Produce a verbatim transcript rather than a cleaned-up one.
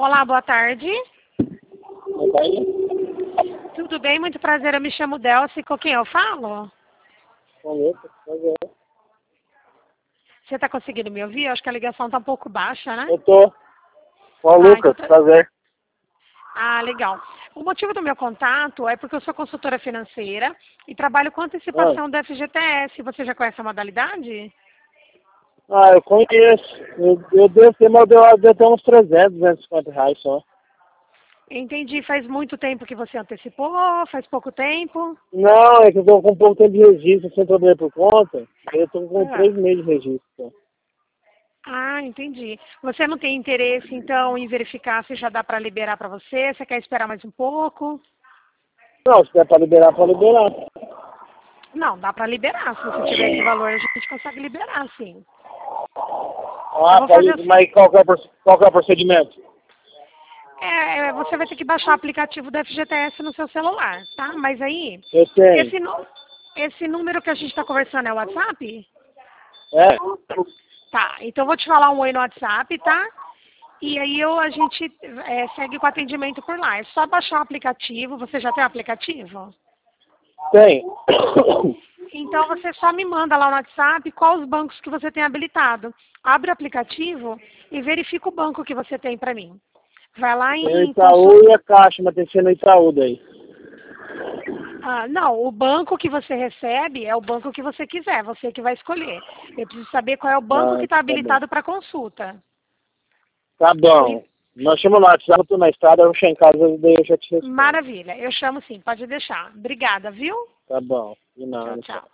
Olá, boa tarde. Boa tarde. Tudo bem? Muito prazer. Eu me chamo Delcy. Com quem eu falo? Com Lucas, prazer. Você está conseguindo me ouvir? Eu acho que a ligação está um pouco baixa, né? Eu tô. Com o Ah, Lucas, então tá- prazer. Ah, legal. O motivo do meu contato é porque eu sou consultora financeira e trabalho com Ah, antecipação do F G T S. Você já conhece a modalidade? ah eu conheço. Eu, eu devo ter, mas eu devo devo ter uns trezentos, duzentos e cinquenta reais só. Entendi. Faz muito tempo que você antecipou? Faz pouco tempo? Não, é que eu tô com um pouco tempo de registro, sem trabalhar por conta. Eu tô com Ah, três meses de registro. Só. ah, entendi. Você não tem interesse, então, em verificar se já dá para liberar para você? Você quer esperar mais um pouco? Não, se der pra liberar, pode liberar. Não, dá para liberar. Se você tiver esse valor, a gente consegue liberar, sim. Eu Ah, vou fazer pode, assim. mas qual que é o, proce- qual que é o procedimento? É, é, você vai ter que baixar o aplicativo do F G T S no seu celular, tá? Mas aí, Eu tenho. esse, nu- esse número que a gente está conversando é o WhatsApp? É? Tá, então eu vou te falar um oi no WhatsApp, tá? E aí eu, a gente é, segue com o atendimento por lá. É só baixar o aplicativo. Você já tem o aplicativo? Tem. Então você só me manda lá no WhatsApp quais os bancos que você tem habilitado. Abre o aplicativo e verifica o banco que você tem para mim. Vai lá Tem o em Itaú consulta. e a Caixa, mas tem que ser no Itaú daí. Ah, não, o banco que você recebe é o banco que você quiser, você que vai escolher. Eu preciso saber qual é o banco que Ah, está tá bom. habilitado para consulta. Tá O- bom. Nós chamamos no WhatsApp, eu tô na estrada, eu chegar em casa, daí eu já te respondo. Maravilha, eu chamo sim, pode deixar. Obrigada, viu? Tá bom. De Tchau, nada, tchau. tchau.